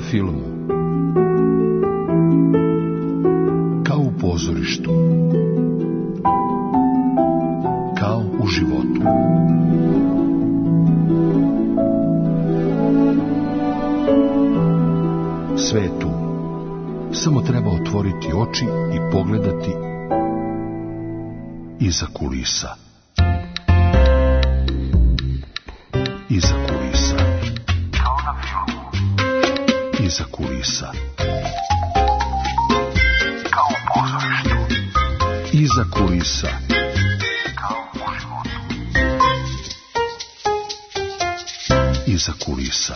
filmu. Kao u pozorištu. Kao u životu. Sve je tu. Samo treba otvoriti oči i pogledati iza kulisa. Iza kulisa. Kao na filmu. Iza kulisa. Kao u pozorištu. Iza kulisa. Kao u životu. Iza kulisa.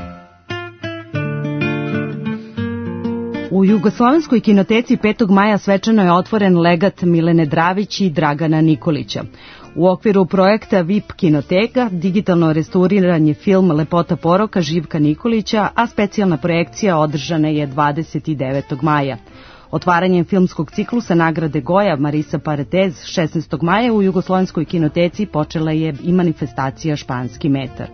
U Jugoslovenskoj kinoteci 5. maja svečano je otvoren legat Milene Dravić i Dragana Nikolića. U okviru projekta VIP kinoteka digitalno restauriranje film Lepota poroka Živka Nikolića, a specijalna projekcija održana je 29. maja. Otvaranjem filmskog ciklusa nagrade Goja Marisa Paratez 16. maja u Jugoslovenskoj kinoteci počela je i manifestacija Španski metar.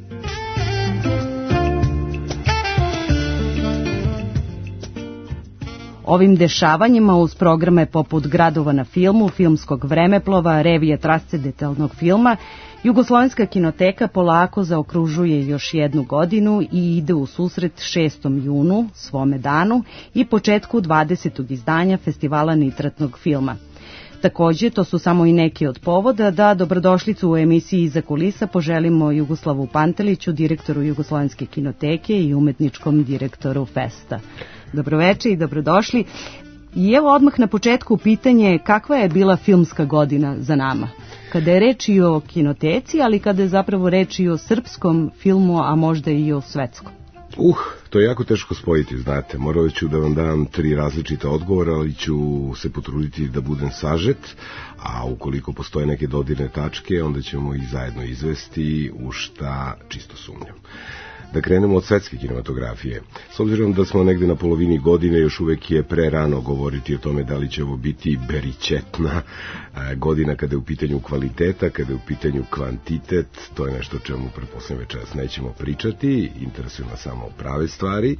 Ovim dešavanjima uz programe poput Gradova na filmu, Filmskog vremeplova, revije transcendentalnog filma, Jugoslovenska kinoteka polako zaokružuje još jednu godinu i ide u susret 6. junu, svome danu, i početku 20. izdanja Festivala nitratnog filma. Takođe, to su samo i neki od povoda da dobrodošlicu u emisiji Iza kulisa poželimo Jugoslavu Panteliću, direktoru Jugoslovenske kinoteke i umetničkom direktoru Festa. Dobroveče i dobrodošli. I evo odmah na početku pitanje kakva je bila filmska godina za nama? Kada je reč i o kinoteci, ali kada je zapravo reč i o srpskom filmu, a možda i o svetskom. To je jako teško spojiti, znate. Morao ću da vam dam 3 različita odgovora, ali ću se potruditi da budem sažet, a ukoliko postoje neke dodirne tačke, onda ćemo ih zajedno izvesti, u šta čisto sumnjam. Da krenemo od svetske kinematografije. S obzirom da smo negde na polovini godine, još uvek je prerano govoriti o tome da li će ovo biti beričetna godina kada je u pitanju kvaliteta, kada je u pitanju kvantitet. To je nešto o čemu pretpostavljam večeras nećemo pričati, interesuju nas samo prave stvari.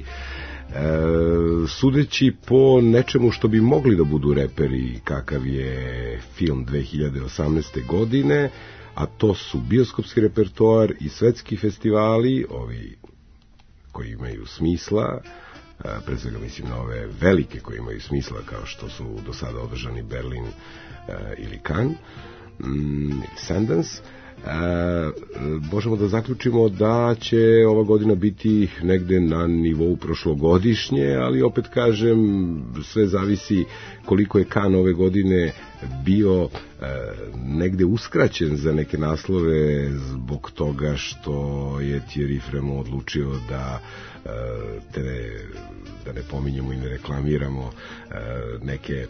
Sudeći po nečemu što bi mogli da budu reperi kakav je film 2018. godine, a to su bioskopski repertoar i svetski festivali, ovi koji imaju smisla, pre svega mislim na ove velike koji imaju smisla, kao što su do sada održani Berlin ili Cannes, Sundance. Možemo da zaključimo da će ova godina biti negde na nivou prošlogodišnje, ali opet kažem, sve zavisi koliko je Cannes ove godine bio negde uskraćen za neke naslove zbog toga što je Thierry Fremont odlučio da ne pominjemo i ne reklamiramo neke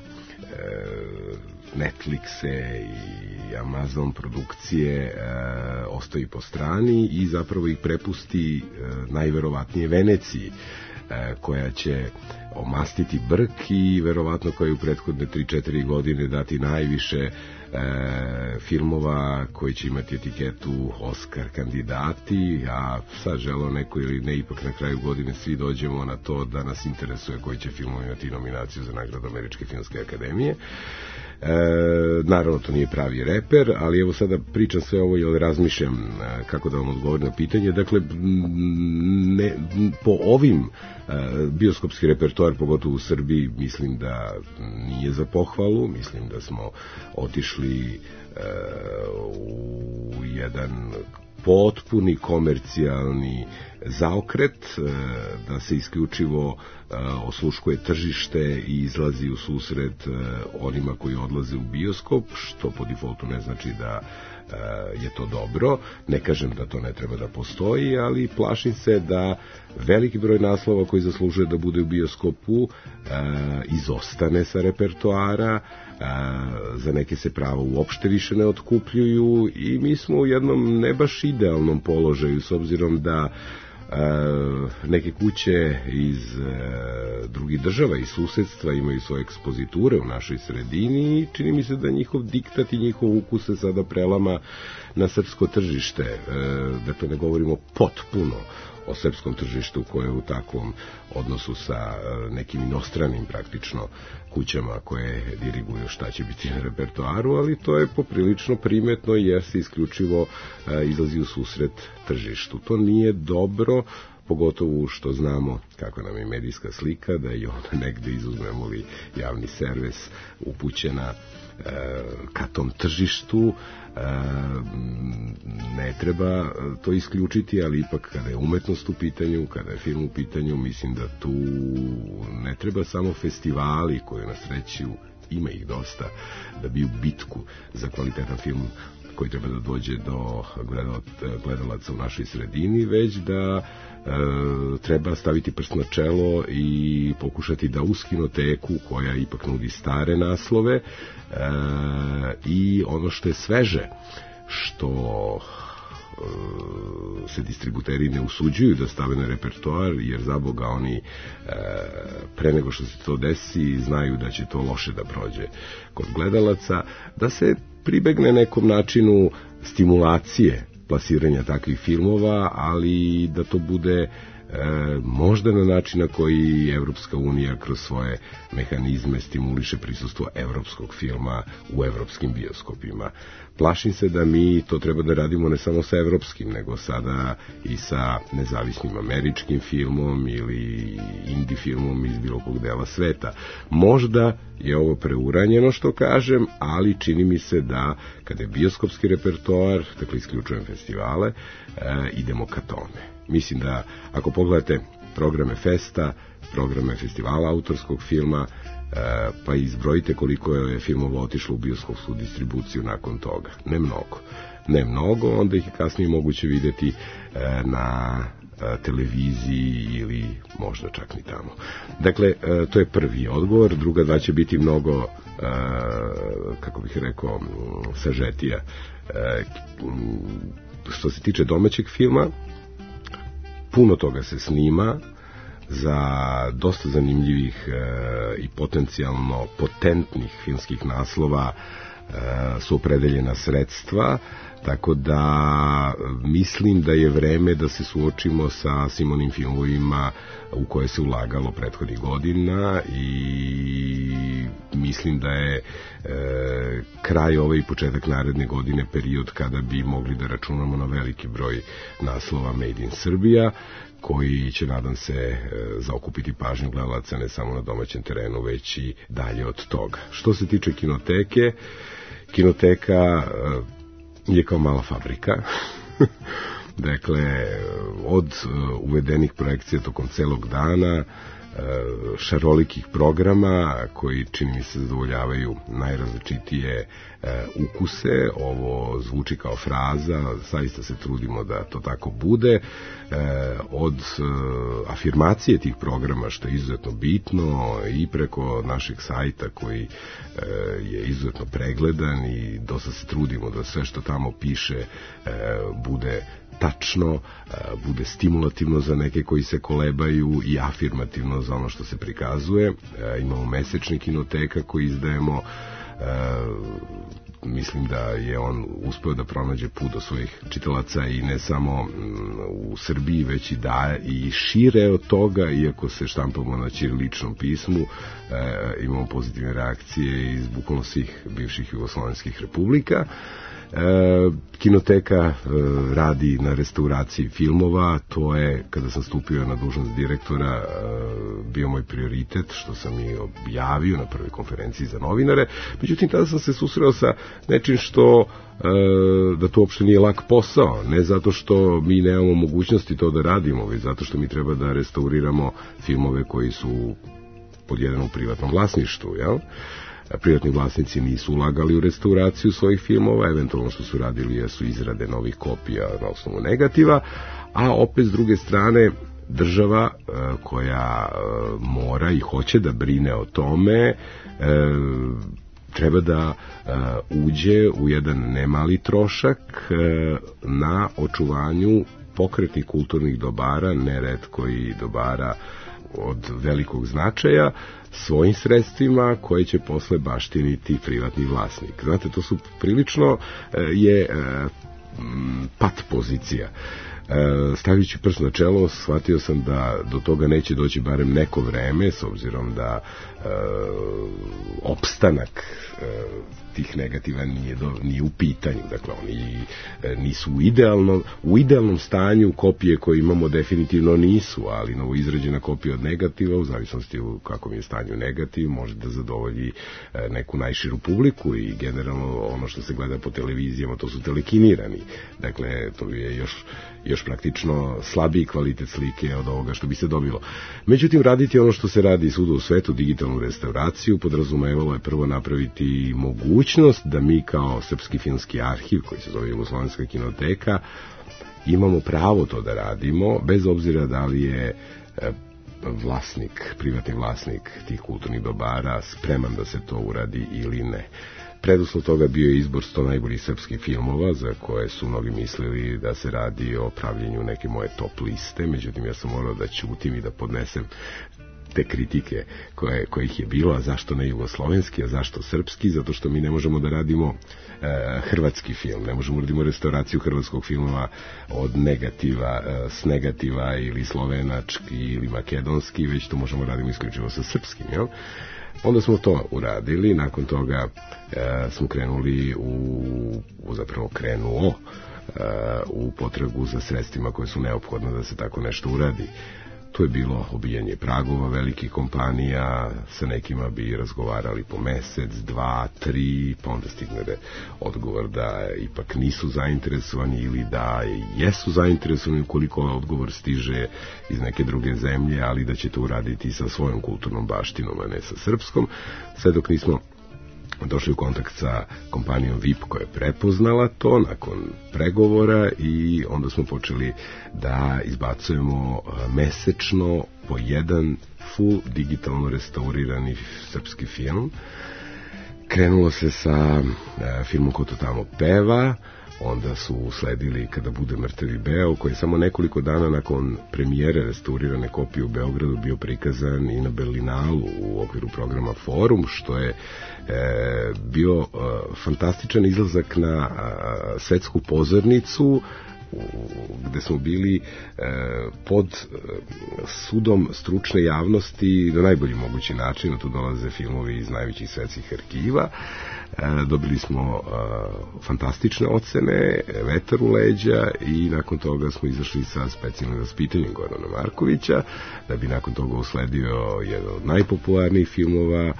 Netflixe i Amazon produkcije ostavi po strani i zapravo ih prepusti najverovatnije Veneciji, koja će omastiti brk i verovatno koja je u prethodne 3-4 godine dati najviše filmova koji će imati etiketu Oscar kandidati, a sad želo neko ili ne, ipak na kraju godine svi dođemo na to da nas interesuje koji će filmovi imati nominaciju za nagradu Američke filmske akademije. Naravno, to nije pravi reper, ali evo sada pričam sve ovo jer razmišljam kako da vam odgovorim na pitanje. Dakle, po ovim bioskopski repertoar, pogotovo u Srbiji, mislim da nije za pohvalu, mislim da smo otišli u jedan potpuni komercijalni zaokret, da se isključivo osluškuje tržište i izlazi u susret onima koji odlaze u bioskop, što po defaultu ne znači da je to dobro. Ne kažem da to ne treba da postoji, ali plašim se da veliki broj naslova koji zaslužuje da bude u bioskopu izostane sa repertoara, za neke se prava uopšte više ne otkupljuju i mi smo u jednom ne baš idealnom položaju, s obzirom da neke kuće iz drugih država i susedstva imaju svoje ekspoziture u našoj sredini i čini mi se da njihov diktat i njihov ukus se sada prelama na srpsko tržište. Dakle, ne govorimo potpuno o srpskom tržištu koje je u takvom odnosu sa nekim inostranim praktično kućama koje diriguju šta će biti na repertoaru, ali to je poprilično primetno jer se isključivo izlazi u susret tržištu. To nije dobro, pogotovo što znamo kako nam je medijska slika, da je ona negde, izuzmemo li javni servis, upućena ka tom tržištu. Ne treba to isključiti, ali ipak kada je umetnost u pitanju, kada je film u pitanju, mislim da tu ne treba samo festivali koji na sreću, ima ih dosta, da biju bitku za kvalitetan film koji treba da dođe do gledalaca u našoj sredini, već da treba staviti prst na čelo i pokušati da uz kinoteku, koja ipak nudi stare naslove, i ono što je sveže, što se distributeri ne usuđuju da stave na repertoar, jer za Boga oni pre nego što se to desi znaju da će to loše da prođe kod gledalaca, da se pribegne nekom načinu stimulacije plasiranja takvih filmova, ali da to bude možda na način na koji Evropska unija kroz svoje mehanizme stimuliše prisustvo evropskog filma u evropskim bioskopima. Plašim se da mi to treba da radimo ne samo sa evropskim, nego sada i sa nezavisnim američkim filmom ili indie filmom iz bilo kog dela sveta. Možda je ovo preuranjeno što kažem, ali čini mi se da kada je bioskopski repertoar, dakle isključujem festivale, idemo ka tome. Mislim da ako pogledate programe festa, programe festivala autorskog filma, pa izbrojite koliko je filmova otišlo u bioskopsku distribuciju nakon toga. Ne mnogo, onda ih je kasnije moguće videti na televiziji ili možda čak ni tamo. Dakle, to je prvi odgovor, druga dva će biti mnogo, kako bih rekao, sažetija. Što se tiče domaćeg filma, puno toga se snima, za dosta zanimljivih i potencijalno potentnih filmskih naslova su opredeljena sredstva, tako da mislim da je vreme da se suočimo sa svim onim filmovima u koje se ulagalo prethodnih godina i mislim da je kraj ove i početak naredne godine period kada bi mogli da računamo na veliki broj naslova Made in Serbia, koji će, nadam se, zaokupiti pažnju gledalaca ne samo na domaćem terenu, već i dalje od toga. Što se tiče kinoteke, kinoteka je kao mala fabrika. Dakle, od uvedenih projekcija tokom celog dana, šarolikih programa koji, čini mi se, zadovoljavaju najrazličitije ukuse. Ovo zvuči kao fraza, zaista se trudimo da to tako bude. Od afirmacije tih programa, što je izuzetno bitno, i preko našeg sajta koji je izuzetno pregledan i dosta se trudimo da sve što tamo piše bude tačno, bude stimulativno za neke koji se kolebaju i afirmativno za ono što se prikazuje. Imamo mesečni kinoteka koji izdajemo. Mislim da je on uspeo da pronađe put do svojih čitalaca i ne samo u Srbiji, već i šire od toga, iako se štampamo na ćiriličnom pismu. Imamo pozitivne reakcije iz bukvalno svih bivših jugoslovenskih republika. Kinoteka radi na restauraciji filmova, to je, kada sam stupio na dužnost direktora, bio moj prioritet, što sam i objavio na prvoj konferenciji za novinare. Međutim, tada sam se susreo sa nečim što da to uopšte nije lak posao, ne zato što mi nemamo mogućnosti to da radimo, već zato što mi treba da restauriramo filmove koji su pod jedan u privatnom vlasništvu, jel? Privatni vlasnici nisu ulagali u restauraciju svojih filmova, eventualno što su radili jesu izrade novih kopija na osnovu negativa, a opet s druge strane država koja mora i hoće da brine o tome, treba da uđe u jedan nemali trošak na očuvanju pokretnih kulturnih dobara, neretko i dobara od velikog značaja, svojim sredstvima koje će posle baštiniti privatni vlasnik. Znate, to su prilično je pat pozicija. Stavljajući prst na čelo, shvatio sam da do toga neće doći barem neko vreme, s obzirom da opstanak tih negativa nije u pitanju. Dakle, oni nisu u idealnom stanju, kopije koje imamo definitivno nisu, ali novo izrađena kopija od negativa, u zavisnosti u kakvom je stanju negativ, može da zadovolji neku najširu publiku i generalno ono što se gleda po televizijama, to su telekinirani. Dakle, to je još praktično slabiji kvalitet slike od ovoga što bi se dobilo. Međutim, raditi ono što se radi svuda u svetu, digitalnu restauraciju, podrazumevalo je prvo napraviti mogućnost da mi kao Srpski filmski arhiv, koji se zove Jugoslovenska kinoteka, imamo pravo to da radimo, bez obzira da li je privatni vlasnik tih kulturnih dobara spreman da se to uradi ili ne. Preduslov toga bio je izbor 100 najboljih srpskih filmova, za koje su mnogi mislili da se radi o pravljenju neke moje top liste, međutim ja sam morao da ćutim i da podnesem te kritike kojih je bilo, a zašto ne jugoslovenski, a zašto srpski, zato što mi ne možemo da radimo hrvatski film, ne možemo da radimo restauraciju hrvatskog filma od negativa, s negativa ili slovenački ili makedonski, već to možemo da radimo isključivo sa srpskim, jel? Onda smo to uradili, nakon toga smo krenuli krenuo u potragu za sredstvima koje su neophodne da se tako nešto uradi. To je bilo obijanje pragova velikih kompanija, sa nekima bi razgovarali po mesec, 2, 3, pa onda stigne odgovor da ipak nisu zainteresovani ili da jesu zainteresovani ukoliko odgovor stiže iz neke druge zemlje, ali da će to uraditi sa svojom kulturnom baštinom, a ne sa srpskom, sve dok nismo došli u kontakt sa kompanijom VIP koja je prepoznala to nakon pregovora i onda smo počeli da izbacujemo mesečno po jedan full digitalno restaurirani srpski film. Krenulo se sa filmom Ko to tamo peva, onda su usledili Kada bude mrtavi Beo, koji je samo nekoliko dana nakon premijere restaurirane kopije u Beogradu bio prikazan i na Berlinalu u okviru programa Forum, što je bio fantastičan izlazak na svetsku pozornicu, gde smo bili pod sudom stručne javnosti na najbolji mogući način, tu dolaze filmovi iz najvećih svetskih arhiva. Dobili smo fantastične ocene, vetar u leđa i nakon toga smo izašli sa specijalnim vaspitanjem Gorana Markovića, da bi nakon toga usledio jedan od najpopularnijih filmova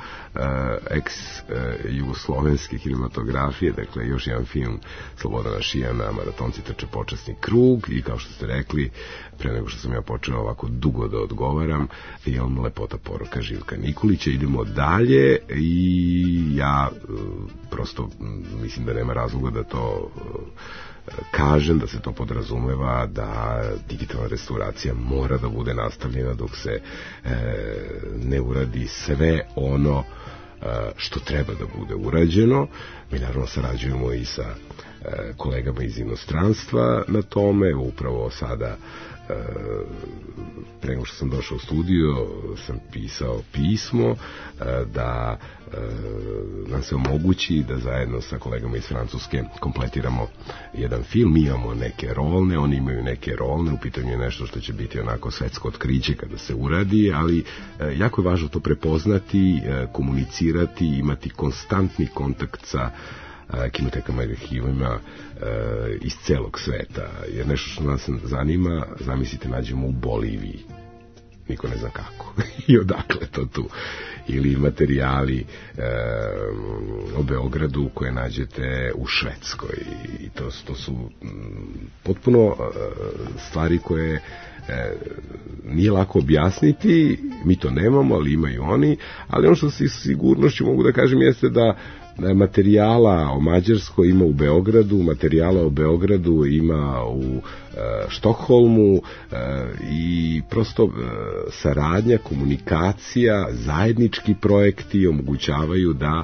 ex-jugoslovenske kinematografije, dakle još jedan film Slobodana Šijana, Maratonci trče počasni krug, i kao što ste rekli, pre nego što sam ja počeo ovako dugo da odgovaram, film Lepota poroka Živka Nikolića. Idemo dalje i ja prosto mislim da nema razloga da to kažem, da se to podrazumeva da digitalna restauracija mora da bude nastavljena dok se ne uradi sve ono što treba da bude urađeno. Mi naravno sarađujemo i sa kolegama iz inostranstva na tome. Upravo sada, pre nego što sam došao u studio, sam pisao pismo da nam se omogući da zajedno sa kolegama iz Francuske kompletiramo jedan film. Mi imamo neke rolne, oni imaju neke rolne, u pitanju je nešto što će biti onako svetsko otkriće kada se uradi, ali jako je važno to prepoznati, komunicirati, imati konstantni kontakt sa kinotekama i arhivima iz celog sveta, jer nešto što nas zanima, zamislite, nađemo u Boliviji, niko ne zna kako i odakle to tu, ili materijali o Beogradu koje nađete u Švedskoj, i to su potpuno stvari koje nije lako objasniti, mi to nemamo, ali imaju oni. Ali ono što s sigurnošću mogu da kažem jeste da materijala o Mađarskoj ima u Beogradu, materijala o Beogradu ima u Štokholmu, i prosto saradnja, komunikacija, zajednički projekti omogućavaju da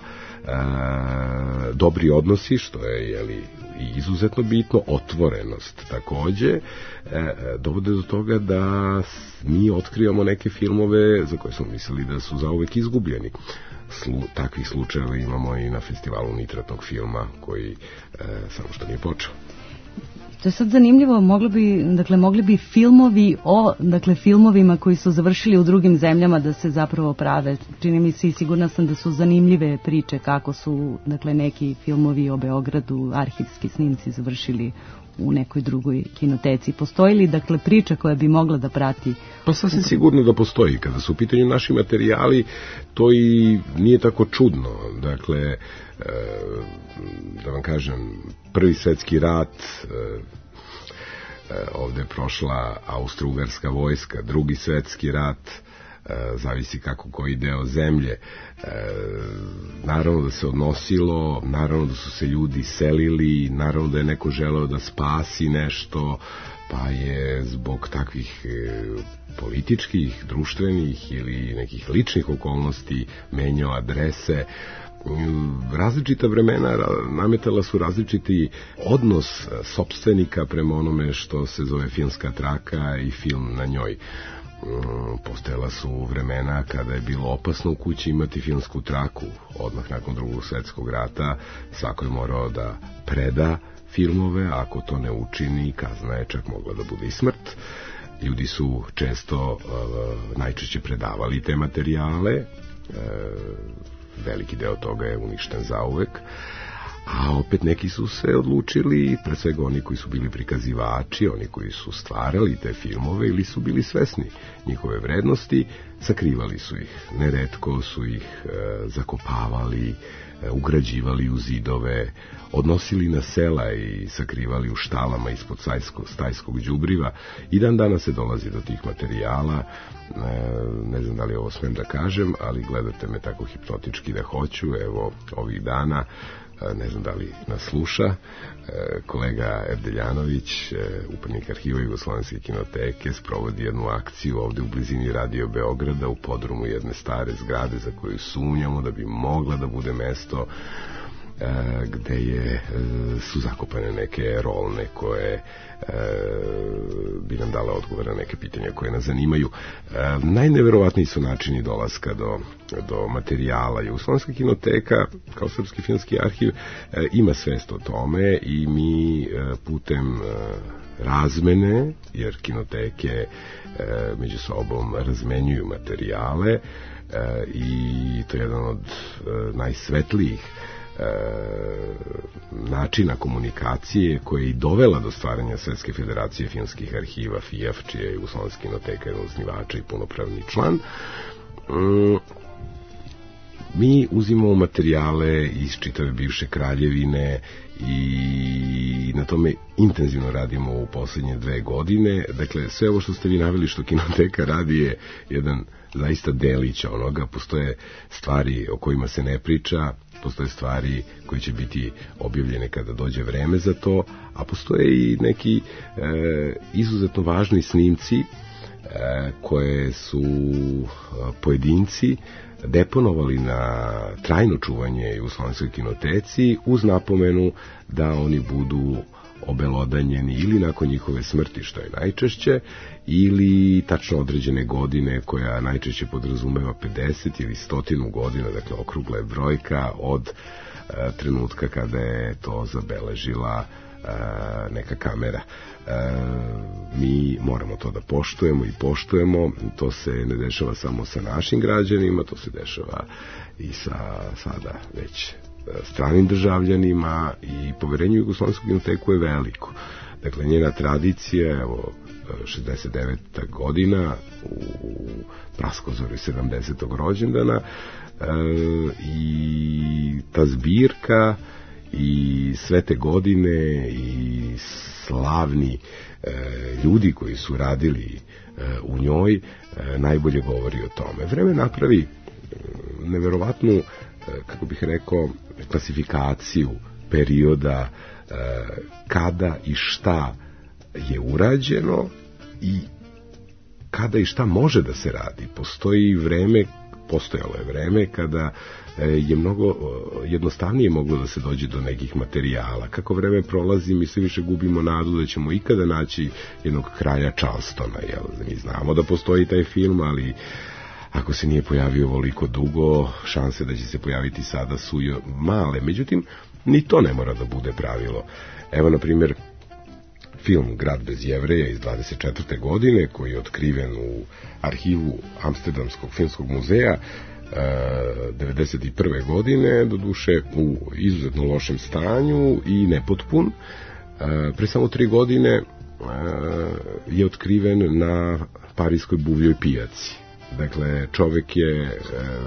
dobri odnosi, što je i izuzetno bitno, otvorenost takođe, dovode do toga da mi otkrivamo neke filmove za koje smo mislili da su zauvek izgubljeni. Takvih slučajeva imamo i na festivalu nitratnog filma, koji samo što nije počeo. Što je sad zanimljivo, mogli bi filmovi o, filmovima koji su završili u drugim zemljama da se zapravo prave. Čini mi se i sigurna sam da su zanimljive priče kako su, neki filmovi o Beogradu, arhivski snimci završili u nekoj drugoj kinoteci. Postoji li, priča koja bi mogla da prati? Pa sasvim sigurno da postoji. Kada su u pitanju naši materijali, to i nije tako čudno. Dakle, da vam kažem, Prvi svetski rat, ovde je prošla Austro-Ugarska vojska, Drugi svetski rat, zavisi kako koji deo zemlje. Naravno da se odnosilo, naravno da su se ljudi selili, naravno da je neko želeo da spasi nešto, pa je zbog takvih političkih, društvenih ili nekih ličnih okolnosti menjao adrese. Različita vremena nametala su različiti odnos sopstvenika prema onome što se zove filmska traka i film na njoj. Postojala su vremena kada je bilo opasno u kući imati filmsku traku. Odmah nakon Drugog svetskog rata svako je morao da preda filmove, a ako to ne učini, kazna je čak mogla da bude i smrt. Ljudi su često, najčešće predavali te materijale, veliki deo toga je uništen zauvek, a opet neki su se odlučili, pre svega oni koji su bili prikazivači, oni koji su stvarali te filmove ili su bili svesni njihove vrednosti, sakrivali su ih. Neretko su ih zakopavali, ugrađivali u zidove, odnosili na sela i sakrivali u štalama ispod stajskog đubriva. I dan danas se dolazi do tih materijala. Ne znam da li ovo smem da kažem, ali gledate me tako hipnotički da hoću. Evo, ovih dana, ne znam da li nas sluša, kolega Evdeljanović, upravnik arhiva Jugoslovenske kinoteke, sprovodi jednu akciju ovde u blizini Radio Beograda, u podrumu jedne stare zgrade za koju sumnjamo da bi mogla da bude mesto gde su zakopane neke rolne koje bi nam dale odgovor na neke pitanja koje nas zanimaju. Najneverovatniji su načini dolaska do materijala. Jugoslovenska kinoteka, kao Srpski filmski arhiv, ima svest o tome i mi putem razmene, jer kinoteke među sobom razmenjuju materijale, i to je jedan od najsvetlijih načina komunikacije koja je i dovela do stvaranja Svetske federacije filmskih arhiva, FIAF, čija je Jugoslovenska kinoteka jedan osnivača i punopravni član. Mi uzimamo materijale iz čitave bivše kraljevine i na tome intenzivno radimo u poslednje 2 godine. Dakle, sve ovo što ste vi naveli što kinoteka radi je jedan zaista delić onoga. Postoje stvari o kojima se ne priča, postoje stvari koje će biti objavljene kada dođe vreme za to, a postoje i neki izuzetno važni snimci koje su pojedinci deponovali na trajno čuvanje u Jugoslovenskoj kinoteci uz napomenu da oni budu obelodanjeni ili nakon njihove smrti, što je najčešće, ili tačno određene godine koja najčešće podrazumeva 50 ili 100 godina, dakle okrugla je brojka od trenutka kada je to zabeležila neka kamera. Mi moramo to da poštujemo i poštujemo. To se ne dešava samo sa našim građanima, to se dešava i sa sada već stranim državljanima, i poverenje u Jugoslovensku kinoteku je veliko. Dakle, njena tradicija, evo, 69. godina u praskozori 70. rođendana, i ta zbirka i sve te godine i slavni ljudi koji su radili u njoj najbolje govori o tome. Vreme napravi neverovatnu, kako bih rekao, klasifikaciju perioda kada i šta je urađeno i kada i šta može da se radi. Postojalo je vreme kada je mnogo jednostavnije moglo da se dođe do nekih materijala. Kako vreme prolazi, mi sve više gubimo nadu da ćemo ikada naći jednog kralja Charlestona. Mi znamo da postoji taj film, ali ako se nije pojavio ovoliko dugo, šanse da će se pojaviti sada su male. Međutim, ni to ne mora da bude pravilo. Evo, na primjer, film Grad bez Jevreja iz 24. godine, koji je otkriven u arhivu Amsterdamskog filmskog muzeja 91. godine, doduše u izuzetno lošem stanju i nepotpun. Pre samo 3 godine je otkriven na parijskoj buvljoj pijaci. Dakle, čovek je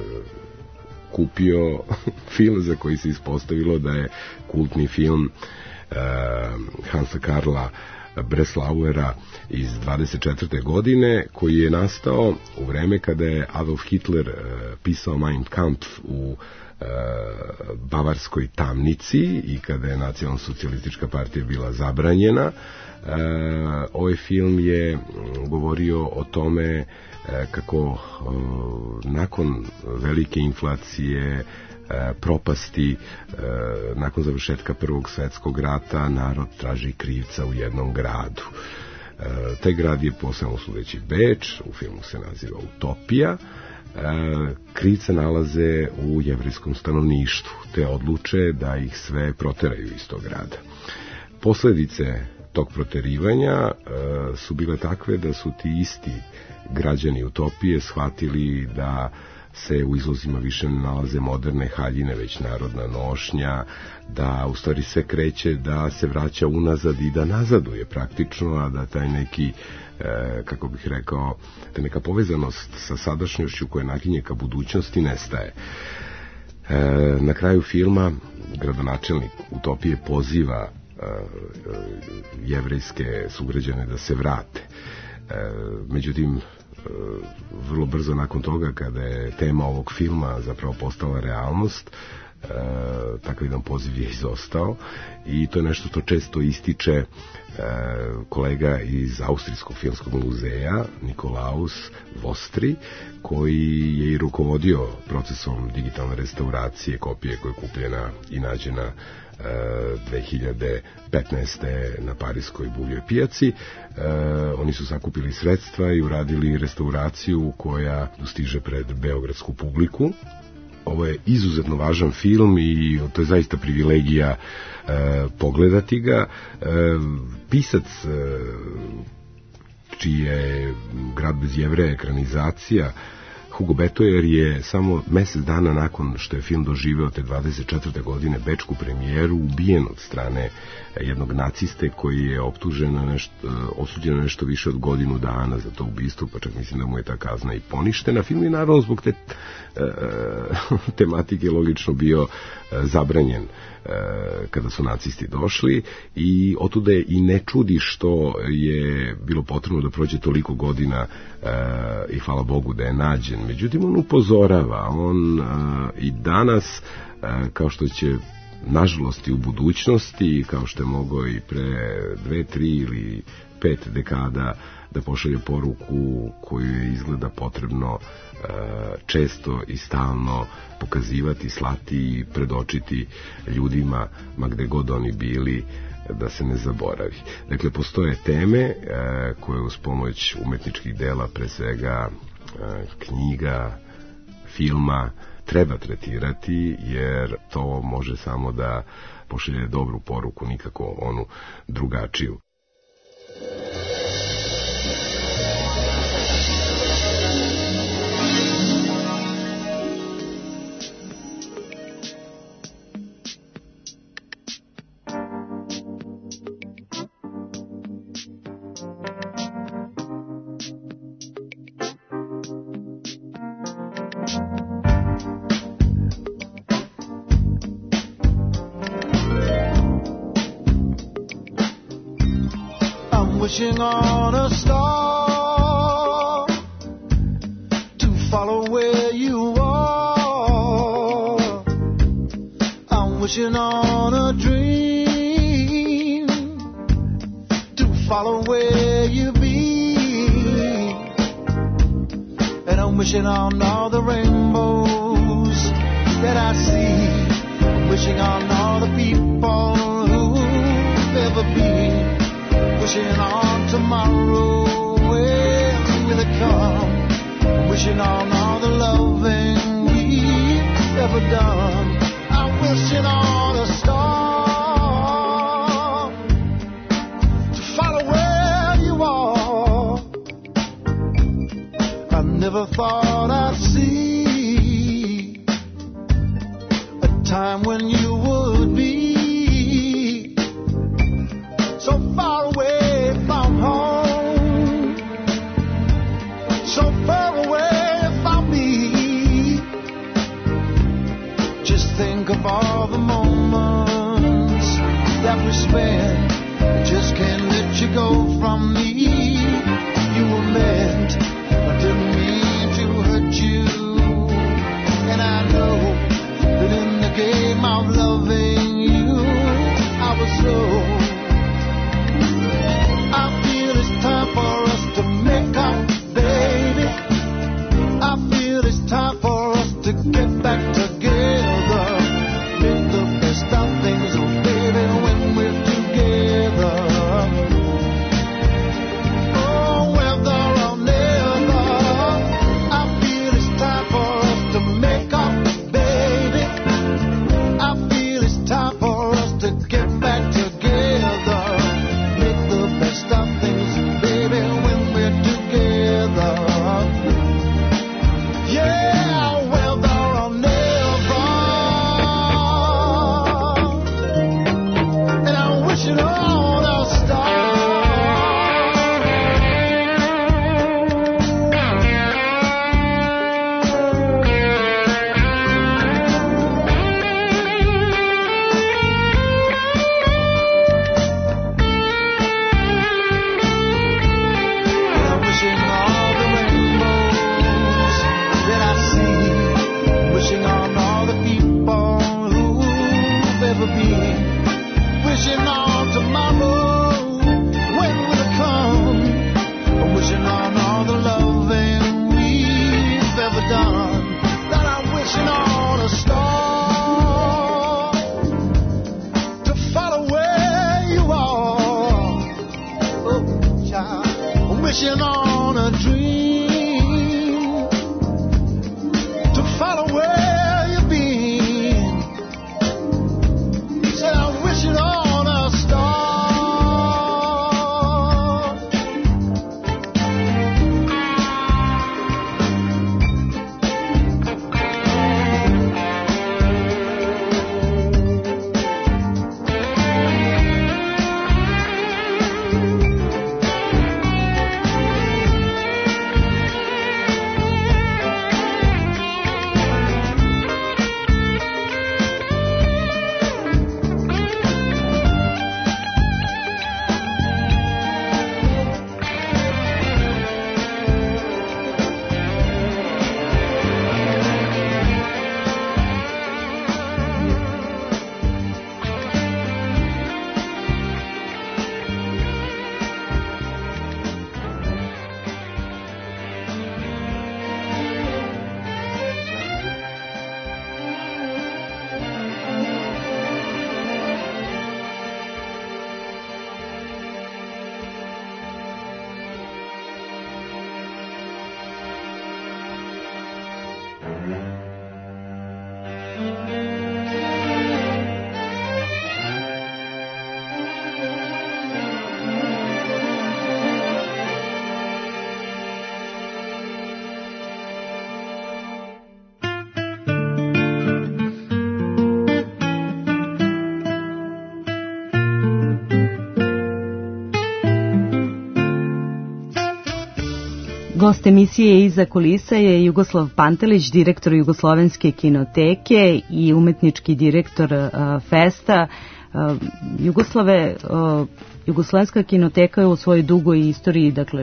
kupio film za koji se ispostavilo da je kultni film Hansa Karla Breslauera iz 24. godine, koji je nastao u vreme kada je Adolf Hitler pisao Mein Kampf u bavarskoj tamnici i kada je nacionalno-socijalistička partija bila zabranjena. Ovaj film je govorio o tome kako nakon velike inflacije, propasti, nakon završetka Prvog svetskog rata, narod traži krivca u jednom gradu. Taj grad je po svemu sudeći Beč, u filmu se naziva Utopija. Krivca nalaze u jevrejskom stanovništvu, te odluče da ih sve proteraju iz tog grada. Posledice tog proterivanja su bile takve da su ti isti građani Utopije shvatili da se u izlozima više ne nalaze moderne haljine, već narodna nošnja, da u stvari sve kreće da se vraća unazad i da nazaduje praktično, a da taj neki, kako bih rekao, ta neka povezanost sa sadašnjošću koja naginje ka budućnosti nestaje. Na kraju filma gradonačelnik Utopije poziva jevrejske sugrađane da se vrate. Međutim, vrlo brzo nakon toga, kada je tema ovog filma zapravo postala realnost, takav jedan poziv je izostao i to je nešto što često ističe kolega iz Austrijskog filmskog muzeja Nikolaus Vostri, koji je i rukovodio procesom digitalne restauracije kopije koja je kupljena i nađena 2015. na parijskoj buvljoj pijaci. Oni su sakupili sredstva i uradili restauraciju koja stiže pred beogradsku publiku. Ovo je izuzetno važan film i to je zaista privilegija pogledati ga. Pisac čiji je Grad bez Jevreja ekranizacija, Hugo Betojer, je samo mesec dana nakon što je film doživeo te 24. godine bečku premijeru ubijen od strane jednog naciste koji je optužen na osuđen na nešto više od godinu dana za to ubistvo, pa čak mislim da mu je ta kazna i poništena. Film je naravno zbog te tematike logično bio zabranjen kada su nacisti došli i otuda je i ne čudi što je bilo potrebno da prođe toliko godina i hvala Bogu da je nađen. Međutim, on upozorava, on i danas, kao što će nažalost i u budućnosti, kao što je mogao i pre 2, 3 ili 5 dekada da pošalje poruku koju je izgleda potrebno često i stalno pokazivati, slati i predočiti ljudima, ma gde god oni bili, da se ne zaboravi. Dakle, postoje teme koje uz pomoć umetničkih dela, pre svega knjiga, filma, treba tretirati, jer to može samo da pošalje dobru poruku, nikako onu drugačiju. Wishing on a star to follow where you are. I'm wishing on a dream to follow where you be. And I'm wishing on all the rainbows that I see. I'm wishing on all the people who've ever been. Wishing on tomorrow, when will it come? Wishing on all the loving we've ever done. I'm wishing on a star to follow never thought I'd see a time when you would be so far away from home, so far away from me. Just think of all the moments that we spent. Just can't let you go from me. You were meant, I didn't mean to hurt you. And I know that in the game of loving you, I was low. I feel it's time for us to make up, baby. I feel it's time for us to get back together. Make the best of things, oh baby, when we're together. Oh, whether or never, I feel it's time for us to make up, baby. I feel it's time for us to get back together. Make the best of things, baby, when we're together. Yeah, whether or never. And I wish it all a star. I'm wishing all the rainbows that I see, wishing on all the people who've ever been, wishing on tomorrow when will it come, wishing on all the loving we've ever done, that I'm wishing on a star to follow where you are. Oh, child, I'm wishing on a dream to follow where you've been. Said I'm wishing on a star. Gost emisije Iza kulisa je Jugoslav Pantelić, direktor Jugoslovenske kinoteke i umetnički direktor Festa. Jugoslave, Jugoslovenska kinoteka je u svojoj dugoj istoriji, dakle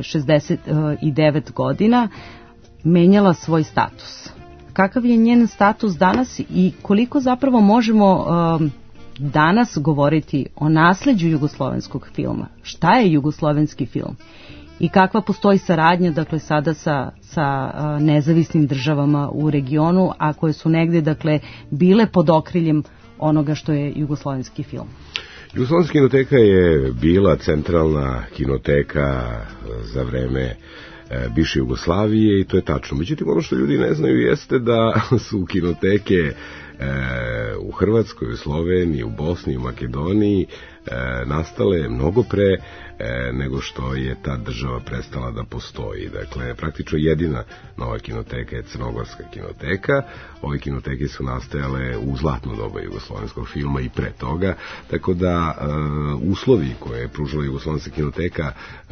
69 godina, menjala svoj status. Kakav je njen status danas i koliko zapravo možemo danas govoriti o nasleđu jugoslovenskog filma? Šta je jugoslovenski film? I kakva postoji saradnja, dakle, sada sa nezavisnim državama u regionu, a koje su negde, dakle, bile pod okriljem onoga što je jugoslovenski film? Jugoslovenska kinoteka je bila centralna kinoteka za vreme bivše Jugoslavije i to je tačno. Međutim, ono što ljudi ne znaju jeste da su kinoteke u Hrvatskoj, u Sloveniji, u Bosni, u Makedoniji nastale mnogo pre nego što je ta država prestala da postoji. Dakle, praktično jedina nova kinoteka je Crnogorska kinoteka. Ove kinoteke su nastajale u zlatno doba jugoslovenskog filma i pre toga, tako da uslovi koje je pružila Jugoslovenska kinoteka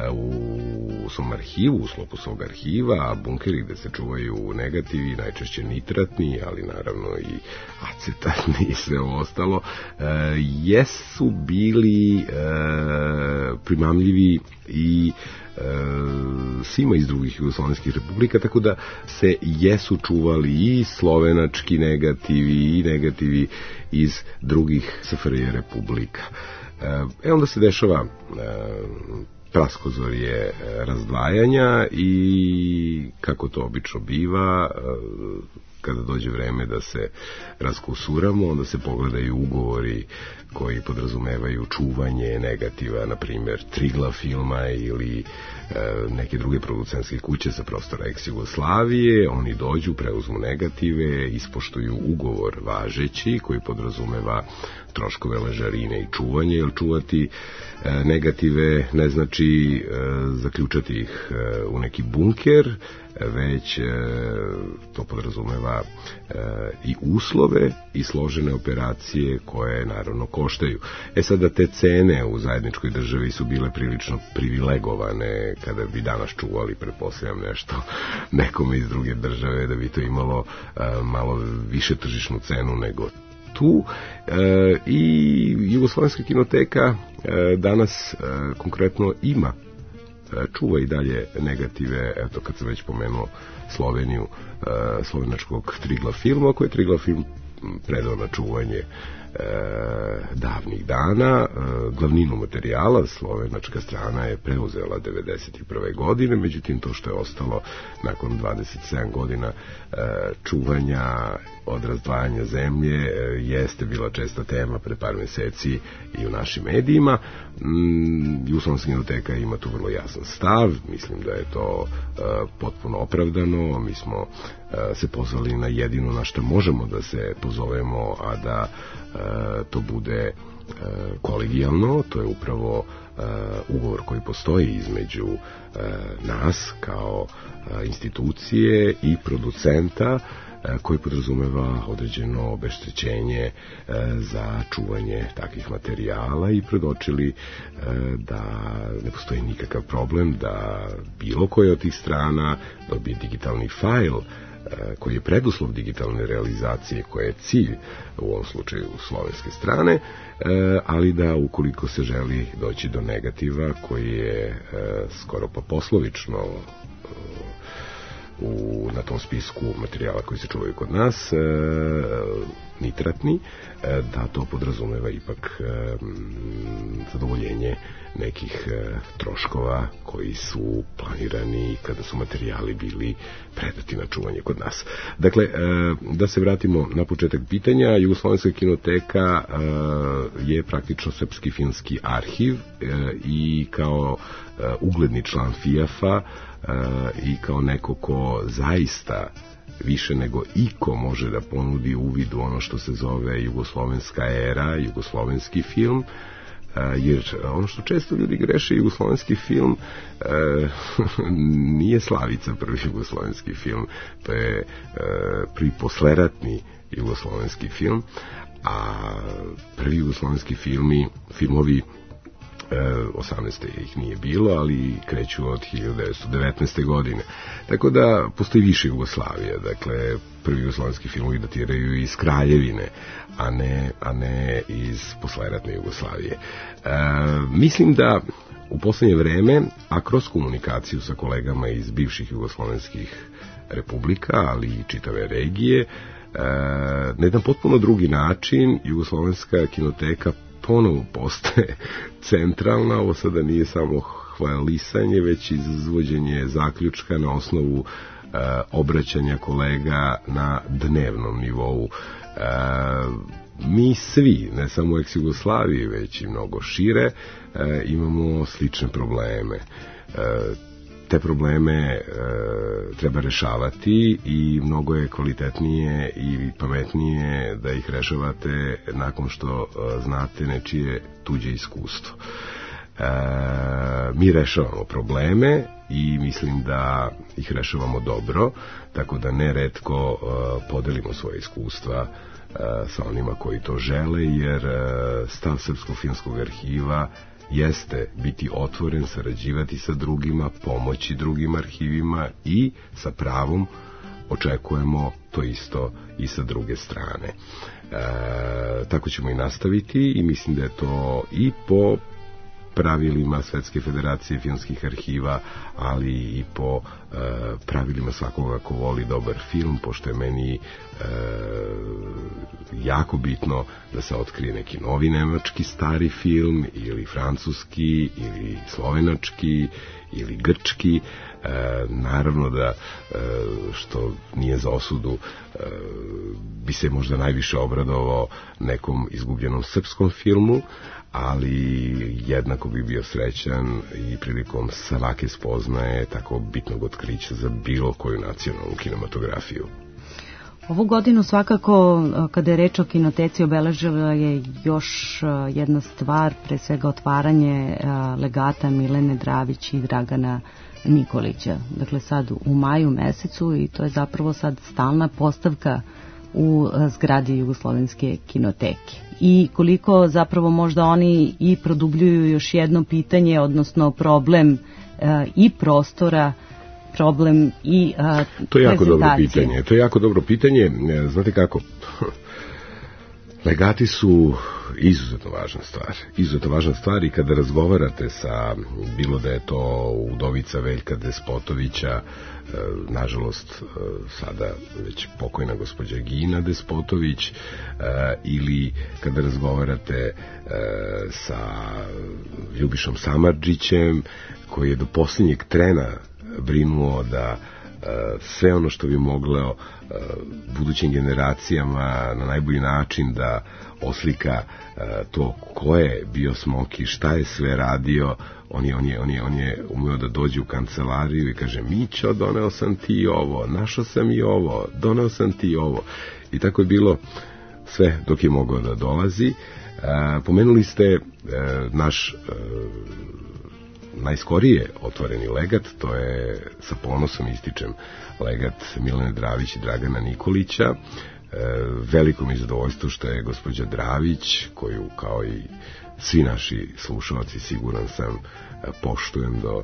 u svom arhivu, u sklopu svog arhiva, bunkeri gde se čuvaju negativi, najčešće nitratni, ali naravno i acetatni i sve ostalo, jesu bili primamljivi i svima iz drugih jugoslovenskih republika, tako da se jesu čuvali i slovenački negativi i negativi iz drugih SFRJ republika. Onda se dešava praskozorje razdvajanja i kako to obično biva, kada dođe vreme da se raskusuramo, onda se pogledaju ugovori koji podrazumevaju čuvanje negativa, na primjer Triglav filma ili neke druge producentske kuće sa prostora ex-Jugoslavije. Oni dođu, preuzmu negative, ispoštuju ugovor važeći koji podrazumeva troškove ležarine i čuvanje, jer čuvati negative ne znači zaključati ih u neki bunker, već to podrazumeva i uslove i složene operacije koje naravno koštaju. Sada te cene u zajedničkoj državi su bile prilično privilegovane. Kada bi danas čuvali, pretpostavljam, nešto nekome iz druge države, da bi to imalo malo više tržišnu cenu nego tu. I Jugoslovenska kinoteka danas konkretno čuva i dalje negative. Eto, kad sam već pomenuo Sloveniju, slovenačkog Triglav filma, koji je Triglav film predao na čuvanje davnih dana. Glavninu materijala slovenačka strana je preuzela 1991. godine, međutim to što je ostalo nakon 27 godina čuvanja od razdvajanja zemlje jeste bila česta tema pred par meseci i u našim medijima. Jugoslovenska kinoteka ima tu vrlo jasan stav, mislim da je to potpuno opravdano. Mi smo se pozvali na jedino na što možemo da se pozovemo, a da to bude kolegijalno. To je upravo ugovor koji postoji između nas kao institucije i producenta, koji podrazumeva određeno obeštećenje za čuvanje takvih materijala, i predočili da ne postoji nikakav problem da bilo koje od tih strana dobije digitalni fajl koji je preduslov digitalne realizacije, koji je cilj u ovom slučaju slovenske strane, ali da ukoliko se želi doći do negativa koji je skoro pa poslovično na tom spisku materijala koji se čuvaju kod nas, nitratni, da to podrazumeva ipak zadovoljenje nekih troškova koji su planirani kada su materijali bili predati na čuvanje kod nas. Dakle, da se vratimo na početak pitanja, Jugoslovenska kinoteka je praktično srpski filmski arhiv i kao ugledni član FIAF-a i kao neko ko zaista više nego iko može da ponudi uvid u ono što se zove jugoslovenska era, jugoslovenski film, jer ono što često ljudi greše, jugoslovenski film nije Slavica prvi jugoslovenski film, to je prvi posleratni jugoslovenski film, a prvi jugoslovenski filmovi 18. ih nije bilo, ali kreću od 1919. godine. Tako da postoji više Jugoslavija. Dakle, prvi jugoslovenski filmovi datiraju iz Kraljevine, a ne iz posleratne Jugoslavije. Mislim da u poslednje vreme, a kroz komunikaciju sa kolegama iz bivših jugoslovenskih republika, ali i čitave regije, na jedan potpuno drugi način Jugoslovenska kinoteka ponovo postaje centralna. Ovo sada nije samo hvalisanje, već izvođenje zaključka na osnovu obraćanja kolega na dnevnom nivou. Mi svi, ne samo u ex-Jugoslaviji, već i mnogo šire, imamo slične probleme. te probleme treba rešavati i mnogo je kvalitetnije i pametnije da ih rešavate nakon što znate nečije tuđe iskustvo. Mi rešavamo probleme i mislim da ih rešavamo dobro, tako da neretko podelimo svoje iskustva sa onima koji to žele, jer stav Srpskog filmskog arhiva jeste biti otvoren, sarađivati sa drugima, pomoći drugim arhivima i sa pravom očekujemo to isto i sa druge strane. Tako ćemo i nastaviti i mislim da je to i po pravilima Svetske federacije filmskih arhiva, ali i po pravilima svakoga ko voli dobar film, pošto je meni jako bitno da se otkrije neki novi nemački stari film, ili francuski, ili slovenački, ili grčki. Naravno da, što nije za osudu, bi se možda najviše obradovao nekom izgubljenom srpskom filmu, ali jednako bi bio srećan i prilikom svake spoznaje tako bitnog otkrića za bilo koju nacionalnu kinematografiju. Ovu godinu svakako, kada je reč o kinoteci, obeležila je još jedna stvar, pre svega otvaranje legata Milene Dravić i Dragana Nikolića. Dakle, sad u maju mesecu, i to je zapravo sad stalna postavka u zgradi Jugoslovenske kinoteke. I koliko zapravo možda oni i produbljuju još jedno pitanje, odnosno problem i prostora, problem i to je jako dobro pitanje. To je jako dobro pitanje. Znate kako? Legati su izuzetno važna stvar. Izuzetno važna stvar i kada razgovarate sa, bilo da je to udovica Veljka Despotovića, nažalost sada već pokojna gospođa Gina Despotović, ili kada razgovarate sa Ljubišom Samardžićem, koji je do posljednjeg trena brinuo da sve ono što bi moglo budućim generacijama na najbolji način da oslika to ko je bio Smoki, šta je sve radio. On je umeo da dođe u kancelariju i kaže: Mićo, doneo sam ti ovo, našao sam i ovo, doneo sam ti ovo. I tako je bilo sve dok je mogao da dolazi. Pomenuli ste naš najskorije otvoreni legat, to je, sa ponosom ističem, legat Milene Dravić i Dragana Nikolića. Veliko mi zadovoljstvo što je gospođa Dravić, koju kao i svi naši slušalci, siguran sam, poštujem do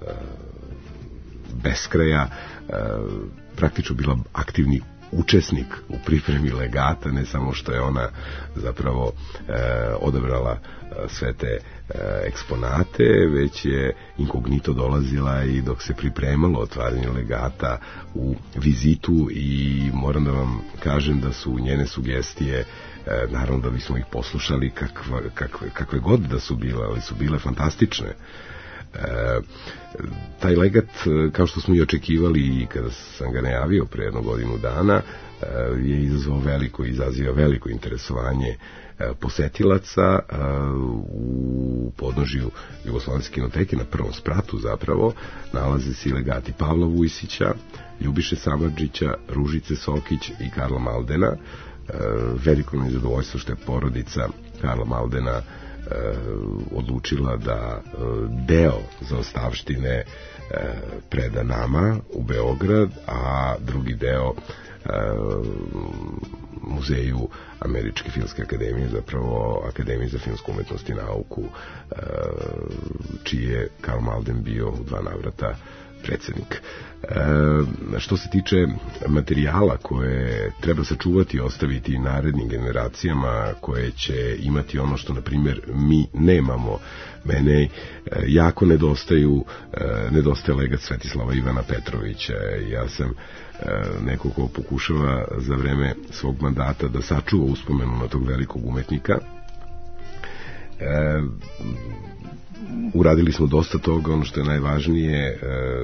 beskraja, praktično bila aktivni učesnik u pripremi legata, ne samo što je ona zapravo odabrala sve te eksponate, već je inkognito dolazila i dok se pripremalo otvaranje legata u vizitu, i moram da vam kažem da su njene sugestije, naravno da bismo ih poslušali kakve god da su bile, ali su bile fantastične. Taj legat, kao što smo i očekivali i kada sam ga najavio pre jednu godinu dana, je izaziva veliko interesovanje posetilaca. U podnožju Jugoslovenske kinoteke, na prvom spratu zapravo, nalaze se i legati Pavla Vujsića, Ljubiše Samardžića, Ružice Sokić i Karla Maldena. Veliko mi je zadovoljstvo što je porodica Karla Maldena odlučila da deo zaostavštine preda nama u Beograd, a drugi deo muzeju Američke filmske akademije, zapravo Akademije za filmsku umetnost i nauku, čiji je Karl Malden bio u 2 navrata predsjednik. Što se tiče materijala koje treba sačuvati i ostaviti narednim generacijama, koje će imati ono što, na primjer, mi nemamo. Mene jako nedostaje legat Svetislava Ivana Petrovića. Ja sam neko ko pokušava za vreme svog mandata da sačuva uspomenu na tog velikog umetnika. Uradili smo dosta toga, ono što je najvažnije,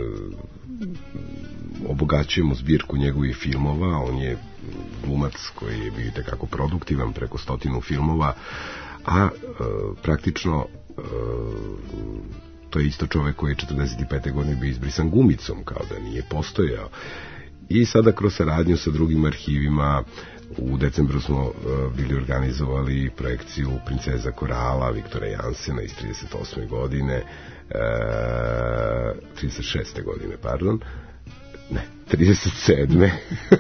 obogaćujemo zbirku njegovih filmova. On je glumac koji je bio tekako produktivan, preko 100 filmova, a praktično to je isto čovek koji je 45. godine bio izbrisan gumicom, kao da nije postojao. I sada kroz saradnju sa drugim arhivima u decembru smo bili organizovali projekciju Princeza Korala Viktora Jansena iz 38. godine, 36. godine, pardon, ne, 37.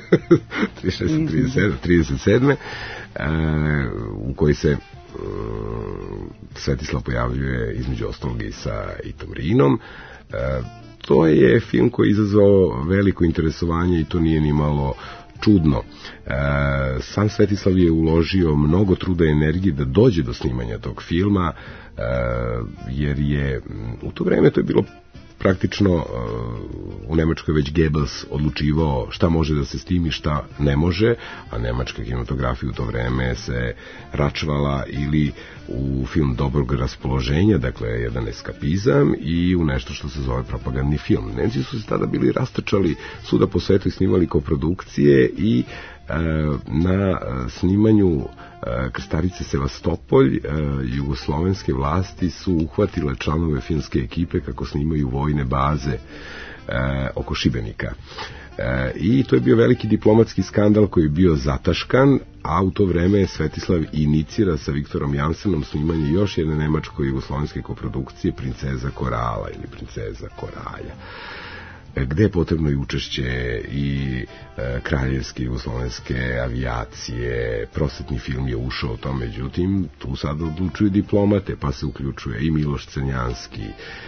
37. U kojoj se Svetislav pojavljuje između ostalog i sa Itom Rinom. To je film koji je izazvao veliko interesovanje i to nije ni malo čudno. Sam Svetislav je uložio mnogo truda i energije da dođe do snimanja tog filma, jer je u to vreme to je bilo praktično u Nemačkoj već Goebbels odlučivao šta može da se snimi, šta ne može, a nemačka kinematografija u to vreme se račvala ili u film dobrog raspoloženja, dakle jedan eskapizam, i u nešto što se zove propagandni film. Nemci su se tada bili rastrčali svuda po svetu i snimali koprodukcije i na snimanju Krstarice Sevastopolj jugoslovenske vlasti su uhvatile članove filmske ekipe kako snimaju vojne baze oko Šibenika. I to je bio veliki diplomatski skandal koji je bio zataškan, a u to vreme Svetislav inicira sa Viktorom Jansenom snimanje još jedne nemačko-jugoslovenske koprodukcije Princeza Korala ili Princeza Koralja, gde je potrebno i učešće i kraljevske jugoslovenske avijacije. Prosvetni film je ušao u to, međutim tu sad odlučuju diplomate, pa se uključuje i Miloš Crnjanski.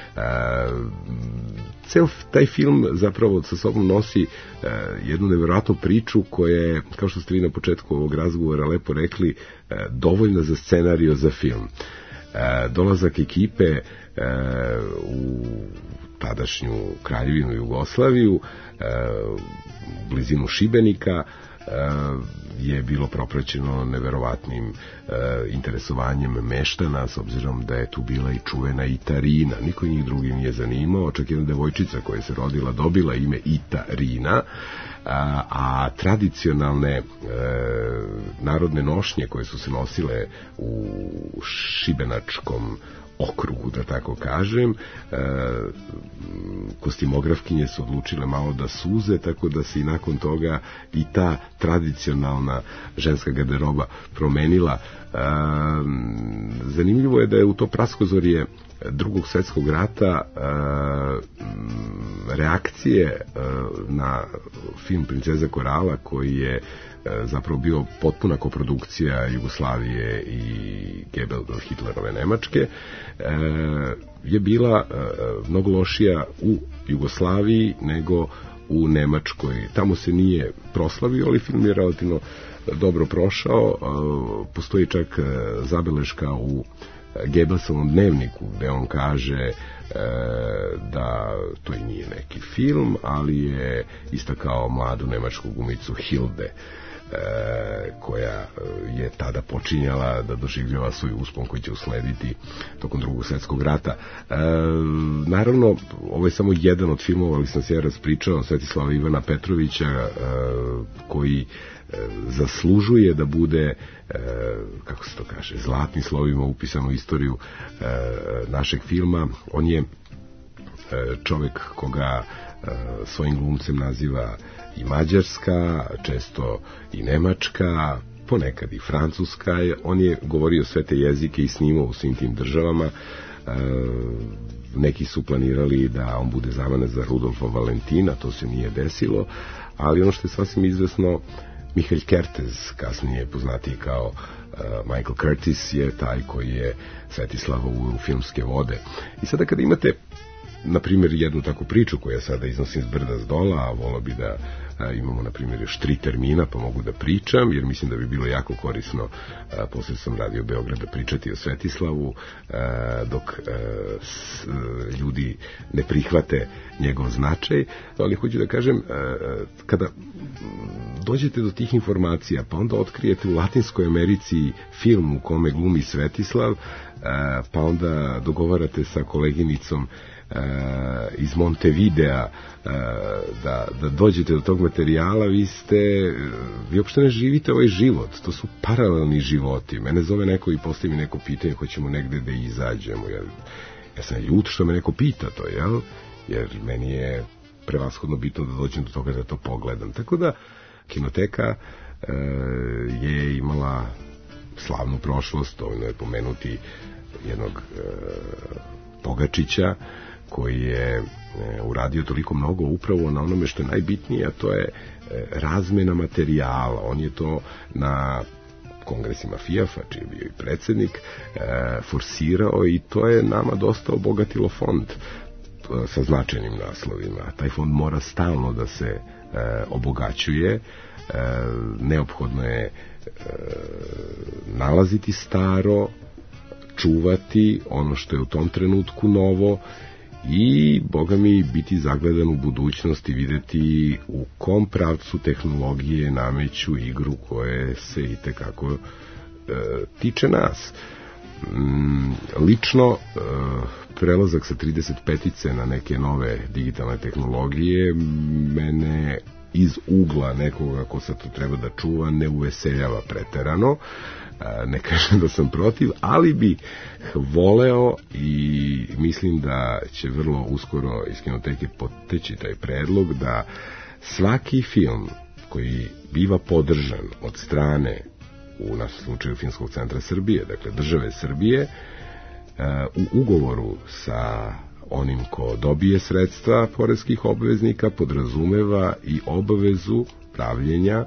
Ceo taj film zapravo sa sobom nosi jednu nevjerojatnu priču koja je, kao što ste vi na početku ovog razgovora lepo rekli, dovoljna za scenarijo za film. Dolazak ekipe u tadašnju Kraljevinu Jugoslaviju, blizinu Šibenika, je bilo propraćeno neverovatnim interesovanjem meštana, s obzirom da je tu bila i čuvena Ita Rina. Niko njih drugi nije zanimao, čak jedna devojčica koja se rodila dobila ime Ita Rina, a tradicionalne narodne nošnje koje su se nosile u šibenačkom okrugu, da tako kažem, kostimografkinje su odlučile malo da suze, tako da se i nakon toga i ta tradicionalna ženska garderoba promenila. Zanimljivo je da je u to praskozorje Drugog svjetskog rata reakcije na film Princeza Korala, koji je zapravo bio potpuna koprodukcija Jugoslavije i Hitlerove Nemačke, je bila mnogo lošija u Jugoslaviji nego u Nemačkoj. Tamo se nije proslavio, ali film je relativno dobro prošao. Postoji čak zabeleška u Goebbelsovom dnevniku gde on kaže da to i nije neki film, ali je istakao mladu nemačku glumicu Hilde, koja je tada počinjala da doživljava svoj uspon koji će uslediti tokom Drugog svjetskog rata. Naravno, ovo je samo jedan od filmova, ali sam se ja raspričao Svetislava Ivana Petrovića, koji zaslužuje da bude, kako se to kaže, zlatnim slovima upisan u istoriju našeg filma. On je čovek koga svojim glumcem naziva i Mađarska, često i Nemačka, ponekad i Francuska. On je govorio sve te jezike i snimao u svim tim državama. Neki su planirali da on bude zamanan za Rudolfa Valentina, to se nije desilo, ali ono što je sasvim izvesno, Michael Kertész, kasnije poznatiji kao Michael Curtis, je taj koji je Svetislava uveo u filmske vode. I sada kada imate, na primjer, jednu takvu priču koja sada iznosim s brda s dola, a volao bi da imamo, na primjer, još 3 termina pa mogu da pričam, jer mislim da bi bilo jako korisno posredstvom Radio Beograda pričati o Svetislavu, dok ljudi ne prihvate njegov značaj. Ali hoću da kažem, kada dođete do tih informacija, pa onda otkrijete u Latinskoj Americi film u kome glumi Svetislav, pa onda dogovarate sa koleginicom iz Montevidea da dođete do tog materijala, vi uopšte ne živite ovaj život, to su paralelni životi. Mene zove neko i postavi neko pitanje, hoćemo negde da izađemo. Ja sam ljut što me neko pita to, jel? Jer meni je prevashodno bitno da dođem do toga da to pogledam. Tako da Kinoteka je imala slavnu prošlost, dovoljno je pomenuti jednog Pogačića koji je uradio toliko mnogo upravo na onome što je najbitnije, a to je razmena materijala. On je to na kongresima FIAF-a, čiji je bio i predsjednik, forsirao i to je nama dosta obogatilo fond sa značajnim naslovima. Taj fond mora stalno da se obogaćuje, neophodno je nalaziti staro, čuvati ono što je u tom trenutku novo i, boga mi, biti zagledan u budućnost i videti u kom pravcu tehnologije nameću igru koje se i tekako tiče nas. Lično, prelazak sa 35-ice na neke nove digitalne tehnologije mene iz ugla nekoga ko sad to treba da čuva ne uveseljava preterano. Ne kažem da sam protiv, ali bi voleo i mislim da će vrlo uskoro iz Kinoteke poteći taj predlog da svaki film koji biva podržan od strane, u našem slučaju Filmskog centra Srbije, dakle države Srbije, u ugovoru sa onim ko dobije sredstva poreskih obveznika podrazumeva i obavezu pravljenja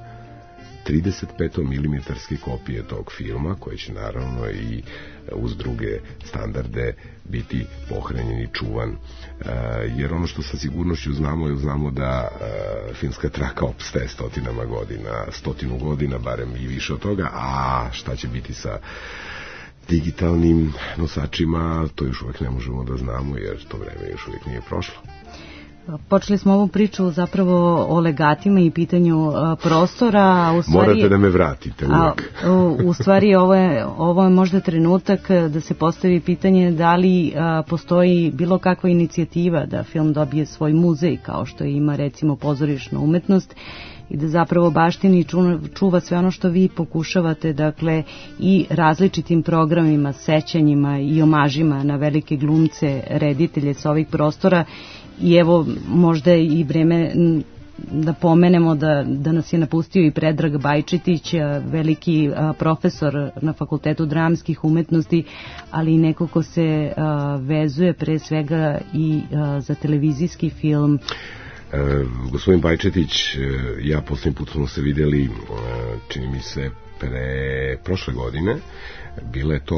35 mm kopije tog filma, koje će naravno i uz druge standarde biti pohranjen i čuvan. Jer ono što sa sigurnošću znamo da filmska traka opstaje stotinama godina, 100 godina, barem i više od toga, a šta će biti sa digitalnim nosačima, to još uvijek ne možemo da znamo, jer to vreme još uvijek nije prošlo. Počeli smo ovu priču zapravo o legatima i pitanju prostora. U stvari, morate da me vratite uvijek. U stvari ovo je možda trenutak da se postavi pitanje da li postoji bilo kakva inicijativa da film dobije svoj muzej, kao što ima recimo pozorišna umetnost, i da zapravo baštini i čuva sve ono što vi pokušavate, dakle, i različitim programima, sećanjima i omažima na velike glumce, reditelje sa ovih prostora. I evo, možda je i vreme da pomenemo da nas je napustio i Predrag Bajčetić, veliki profesor na Fakultetu dramskih umetnosti, ali i neko ko se vezuje pre svega i za televizijski film. Gospodin Bajčetić, ja posljednji put smo se vidjeli, čini mi se, prošle godine. Bila je to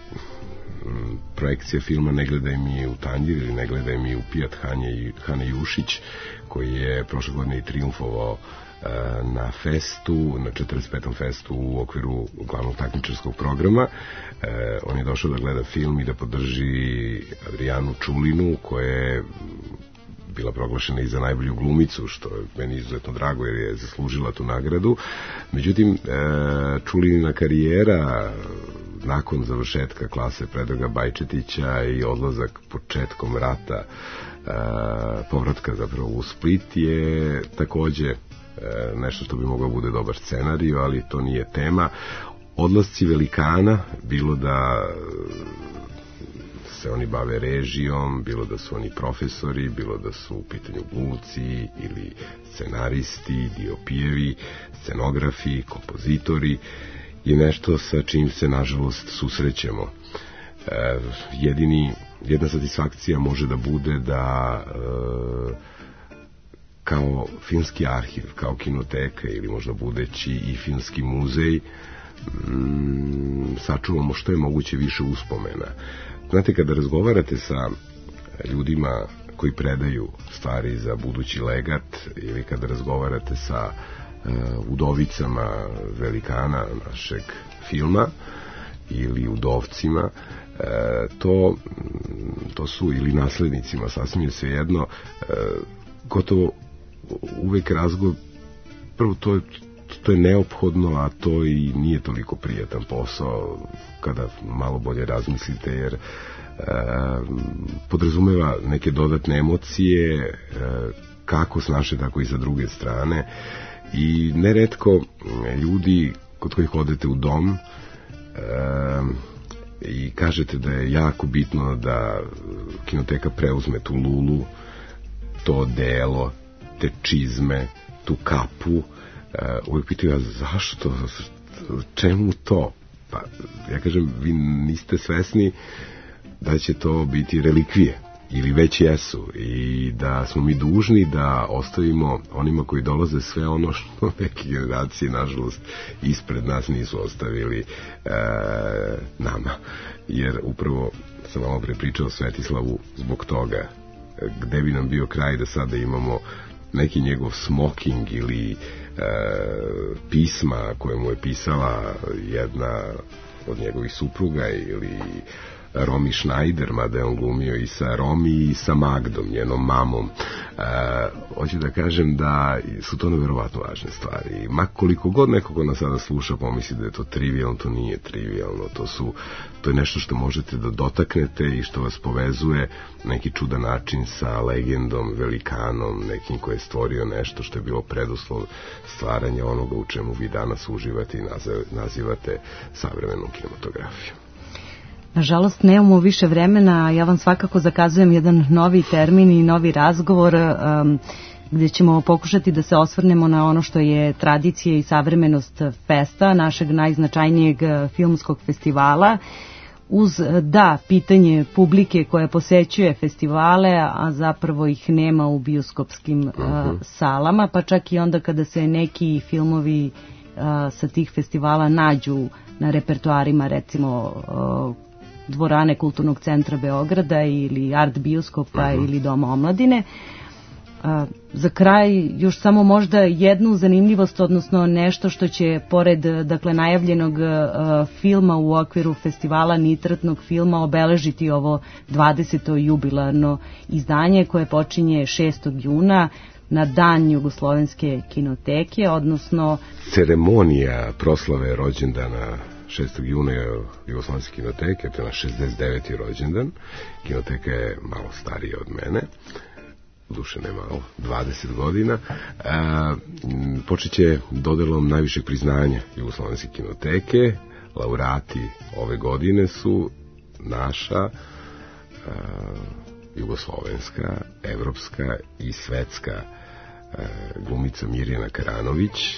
projekcija filma Ne gledaj mi u tanjir ili Ne gledaj mi u pijat Hane Jušić, koji je prošle godine i triumfovao na festu, na 45. festu u okviru glavnog takmičarskog programa. On je došao da gleda film i da podrži Adrijanu Čulinu, koja je bila proglašena i za najbolju glumicu, što je meni izuzetno drago jer je zaslužila tu nagradu. Međutim, Čulinina karijera nakon završetka klase Predraga Bajčetića i odlazak početkom rata, povratka zapravo u Split, je takođe nešto što bi mogao bude dobar scenarij, ali to nije tema. Odlasci velikana, bilo da se oni bave režijom, bilo da su oni profesori, bilo da su u pitanju glumci ili scenaristi, diopijevi, scenografi, kompozitori, je nešto sa čim se nažalost susrećemo. Jedna satisfakcija može da bude da kao filmski arhiv, kao kinoteka ili možda budeći i filmski muzej sačuvamo što je moguće više uspomena. Znate, kada razgovarate sa ljudima koji predaju stvari za budući legat ili kada razgovarate sa udovicama velikana našeg filma ili udovcima, to su, ili naslednicima, sasvim je svejedno, gotovo uvek razgovor, prvo to je neophodno, a to i nije toliko prijatan posao kada malo bolje razmislite, jer podrazumeva neke dodatne emocije, kako s naše, tako i sa druge strane. I neretko ljudi kod kojih odete u dom i kažete da je jako bitno da kinoteka preuzme tu lulu, to odelo, te čizme, tu kapu, uvijek pitaju ja zašto, čemu to? Pa ja kažem, vi niste svesni da će to biti relikvije ili već jesu i da smo mi dužni da ostavimo onima koji dolaze sve ono što neke generacije nažalost ispred nas nisu ostavili nama, jer upravo sam malo pre pričao o Svetislavu zbog toga, gde bi nam bio kraj da sada imamo neki njegov smoking ili pisma koje mu je pisala jedna od njegovih supruga ili Romy Schneider, mada je on glumio i sa Romy i sa Magdom, njenom mamom. Hoću da kažem da su to neverovatno važne stvari. Ma koliko god nekoga nas sada sluša pomisli da je to trivialno, to nije trivialno. To je nešto što možete da dotaknete i što vas povezuje na neki čudan način sa legendom, velikanom, nekim koji je stvorio nešto što je bilo preduslov stvaranja onoga u čemu vi danas uživate i nazivate savremenom kinematografijom. Nažalost, nemamo više vremena, ja vam svakako zakazujem jedan novi termin i novi razgovor gdje ćemo pokušati da se osvrnemo na ono što je tradicija i savremenost festa, našeg najznačajnijeg filmskog festivala, uz pitanje publike koja posećuje festivale, a zapravo ih nema u bioskopskim salama, pa čak i onda kada se neki filmovi sa tih festivala nađu na repertoarima, recimo dvorane Kulturnog centra Beograda ili Art bioskopa ili Doma omladine. Za kraj još samo možda jednu zanimljivost, odnosno nešto što će pored najavljenog filma u okviru festivala nitratnog filma obeležiti ovo 20. jubilarno izdanje koje počinje 6. juna na dan Jugoslovenske kinoteke, odnosno ceremonija proslave rođendana 6. juna Jugoslovenske kinoteke, to je naš 69. rođendan. Kinoteka je malo starija od mene, duše ne malo, 20 godina. Počet će dodelom najvišeg priznanja Jugoslovenske kinoteke. Laureati ove godine su naša jugoslovenska, evropska i svetska glumica Mirjana Karanović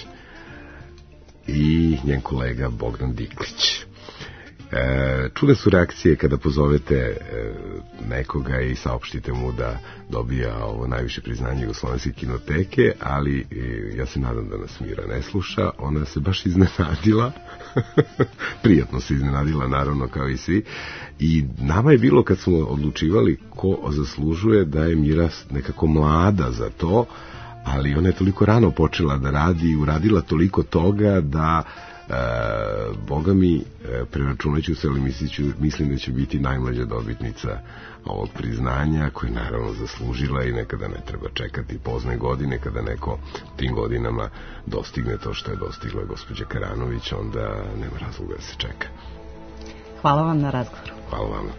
i njen kolega Bogdan Diklić. Čudne su reakcije kada pozovete nekoga i saopštite mu da dobija ovo najviše priznanje Jugoslovenske kinoteke, ali ja se nadam da nas Mira ne sluša. Ona se baš iznenadila, prijatno se iznenadila naravno kao i svi, i nama je bilo kad smo odlučivali ko zaslužuje da je Mira nekako mlada za to, ali ona je toliko rano počela da radi i uradila toliko toga da Boga mi, preračunaću se, ali mislim da će biti najmlađa dobitnica ovog priznanja, koje naravno zaslužila i nekada ne treba čekati pozne godine, kada neko tim godinama dostigne to što je dostigla gospođa Karanović, onda nema razloga da se čeka. Hvala vam na razgovoru. Hvala vam.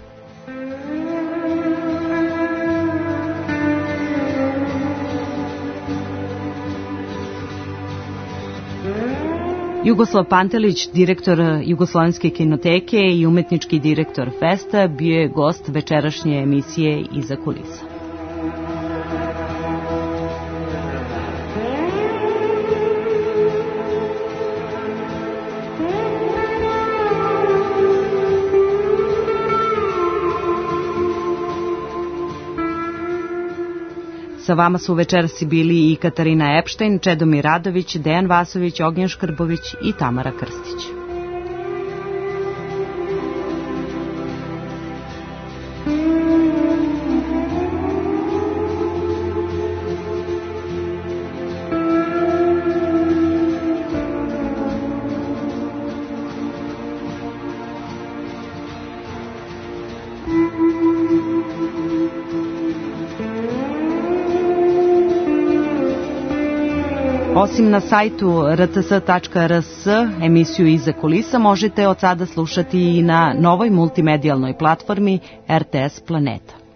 Jugoslav Pantelić, direktor Jugoslovenske kinoteke i umetnički direktor festa, bio je gost večerašnje emisije Iza kulisa. Sa vama su večeras bili i Katarina Epštajn, Čedomir Radović, Dejan Vasović, Ognjen Škrbović i Tamara Krstić. Osim na sajtu rts.rs emisiju Iza kulisa možete od sada slušati i na novoj multimedijalnoj platformi RTS Planeta.